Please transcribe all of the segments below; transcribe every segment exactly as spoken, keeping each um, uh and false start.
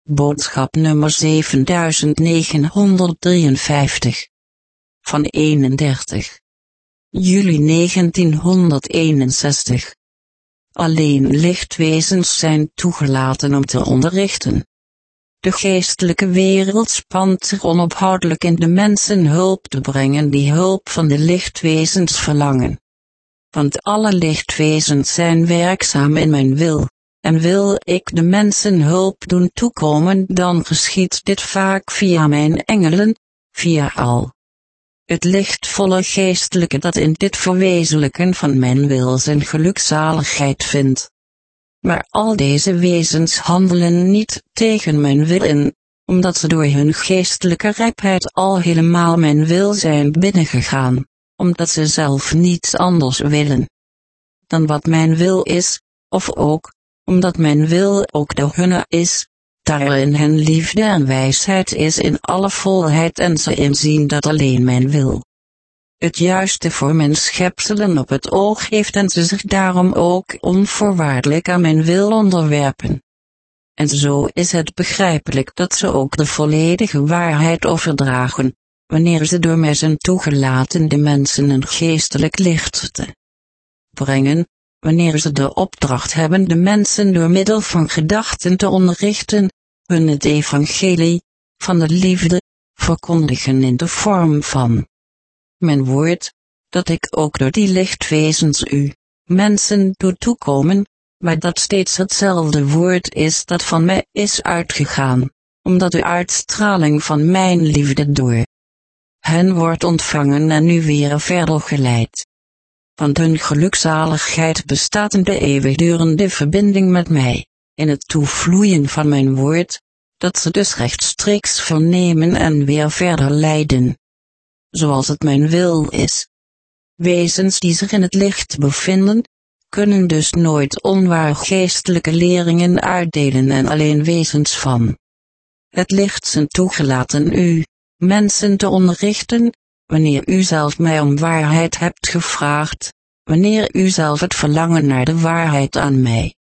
Boodschap nummer zevenduizend negenhonderddrieënvijftig. Van eenendertig juli negentienhonderdeenenzestig. Alleen lichtwezens zijn toegelaten om te onderrichten. De geestelijke wereld spant zich onophoudelijk in de mensen hulp te brengen die hulp van de lichtwezens verlangen. Want alle lichtwezens zijn werkzaam in mijn wil, en wil ik de mensen hulp doen toekomen, dan geschiedt dit vaak via mijn engelen, via al het lichtvolle geestelijke dat in dit verwezenlijken van mijn wil zijn gelukzaligheid vindt. Maar al deze wezens handelen niet tegen mijn wil in, omdat ze door hun geestelijke rijpheid al helemaal mijn wil zijn binnengegaan, omdat ze zelf niets anders willen dan wat mijn wil is, of ook, omdat mijn wil ook de hunne is, daarin hen liefde en wijsheid is in alle volheid en ze inzien dat alleen mijn wil het juiste voor mijn schepselen op het oog heeft en ze zich daarom ook onvoorwaardelijk aan mijn wil onderwerpen. En zo is het begrijpelijk dat ze ook de volledige waarheid overdragen, wanneer ze door mij zijn toegelaten de mensen een geestelijk licht te brengen, wanneer ze de opdracht hebben de mensen door middel van gedachten te onderrichten, hun het evangelie van de liefde verkondigen in de vorm van mijn woord, dat ik ook door die lichtwezens u, mensen, doe toekomen, maar dat steeds hetzelfde woord is dat van mij is uitgegaan, omdat de uitstraling van mijn liefde door hen wordt ontvangen en nu weer verder geleid. Want hun gelukzaligheid bestaat in de eeuwigdurende verbinding met mij, in het toevloeien van mijn woord, dat ze dus rechtstreeks vernemen en weer verder leiden, zoals het mijn wil is. Wezens die zich in het licht bevinden, kunnen dus nooit onwaar geestelijke leringen uitdelen en alleen wezens van het licht zijn toegelaten u, mensen, te onderrichten, wanneer u zelf mij om waarheid hebt gevraagd, wanneer u zelf het verlangen naar de waarheid aan mij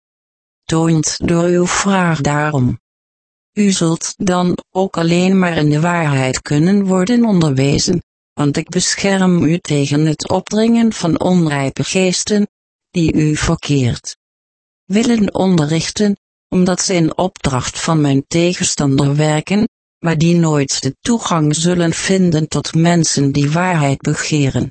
toont door uw vraag daarom. U zult dan ook alleen maar in de waarheid kunnen worden onderwezen, want ik bescherm u tegen het opdringen van onrijpe geesten, die u verkeerd willen onderrichten, omdat ze in opdracht van mijn tegenstander werken, maar die nooit de toegang zullen vinden tot mensen die waarheid begeren.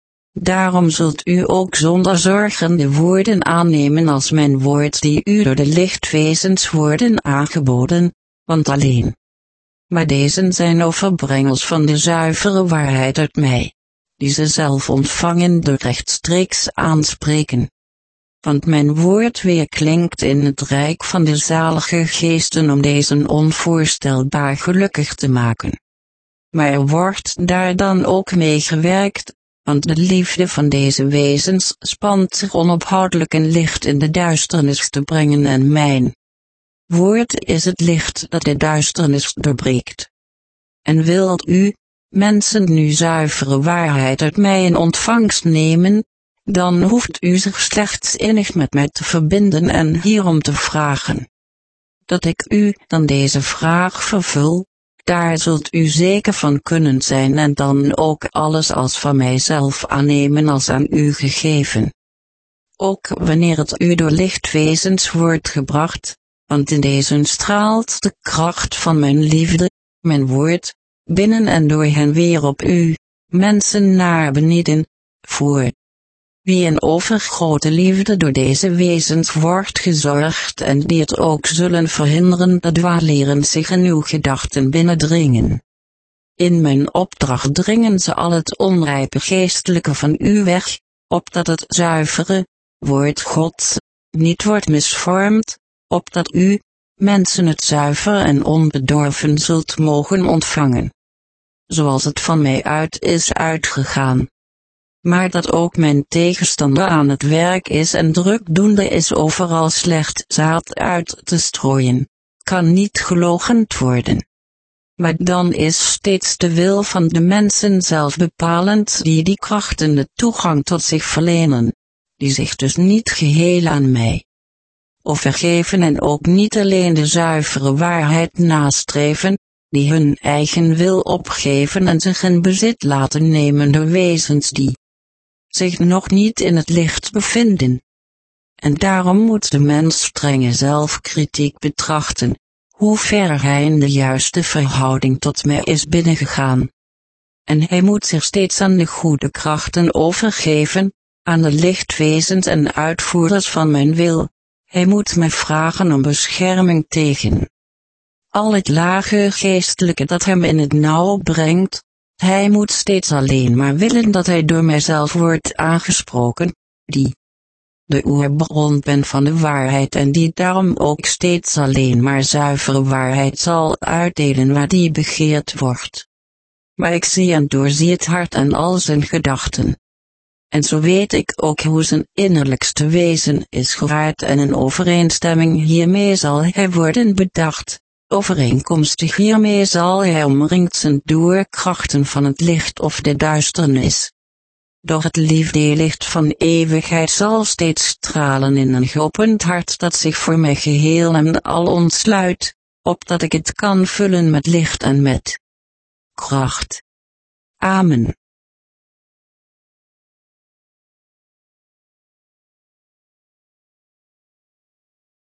Daarom zult u ook zonder zorgen de woorden aannemen als mijn woord die u door de lichtwezens worden aangeboden, want alleen maar deze zijn overbrengels van de zuivere waarheid uit mij, die ze zelf ontvangen door rechtstreeks aanspreken. Want mijn woord weerklinkt in het rijk van de zalige geesten om deze onvoorstelbaar gelukkig te maken. Maar er wordt daar dan ook mee gewerkt, want de liefde van deze wezens spant zich onophoudelijk een licht in de duisternis te brengen en mijn woord is het licht dat de duisternis doorbreekt. En wilt u, mensen, nu zuivere waarheid uit mij in ontvangst nemen, dan hoeft u zich slechts innig met mij te verbinden en hierom te vragen. Dat ik u dan deze vraag vervul, daar zult u zeker van kunnen zijn en dan ook alles als van mijzelf aannemen als aan u gegeven. Ook wanneer het u door lichtwezens wordt gebracht, want in deze straalt de kracht van mijn liefde, mijn woord, binnen en door hen weer op u, mensen, naar beneden, voor wie in overgrote liefde door deze wezens wordt gezorgd en die het ook zullen verhinderen dat dwaaleren zich in uw gedachten binnendringen. In mijn opdracht dringen ze al het onrijpe geestelijke van u weg, opdat het zuivere woord Gods niet wordt misvormd, opdat u, mensen, het zuiver en onbedorven zult mogen ontvangen, zoals het van mij uit is uitgegaan. Maar dat ook mijn tegenstander aan het werk is en drukdoende is overal slecht zaad uit te strooien, kan niet geloochend worden. Maar dan is steeds de wil van de mensen zelf bepalend die die krachten de toegang tot zich verlenen, die zich dus niet geheel aan mij of vergeven en ook niet alleen de zuivere waarheid nastreven, die hun eigen wil opgeven en zich in bezit laten nemen door wezens die zich nog niet in het licht bevinden. En daarom moet de mens strenge zelfkritiek betrachten, hoe ver hij in de juiste verhouding tot mij is binnengegaan. En hij moet zich steeds aan de goede krachten overgeven, aan de lichtwezens en uitvoerders van mijn wil. Hij moet mij vragen om bescherming tegen al het lage geestelijke dat hem in het nauw brengt. Hij moet steeds alleen maar willen dat hij door mijzelf wordt aangesproken, die de oerbron ben van de waarheid en die daarom ook steeds alleen maar zuivere waarheid zal uitdelen waar die begeerd wordt. Maar ik zie en doorzie het hart en al zijn gedachten. En zo weet ik ook hoe zijn innerlijkste wezen is geraard en in overeenstemming hiermee zal hij worden bedacht. Overeenkomstig hiermee zal hij omringd zijn door krachten van het licht of de duisternis. Doch het liefdelicht van eeuwigheid zal steeds stralen in een geopend hart dat zich voor mij geheel en al ontsluit, opdat ik het kan vullen met licht en met kracht. Amen.